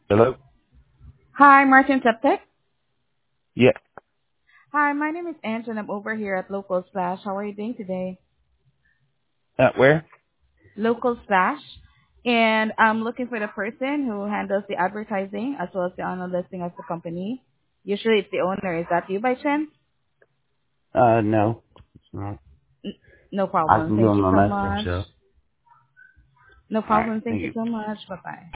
Hello? Hi, Martin Septek. Yeah. Hi, my name is Ange and I'm over here at Local Splash. How are you doing today? Where? Local Splash. And I'm looking for the person who handles the advertising as well as the online listing of the company. Usually it's the owner. Is that you by chance? No. It's not. N- No I problem. can give Thank him you a so message, much. so. No Alright, problem. thank Thank you you. so much. Bye-bye.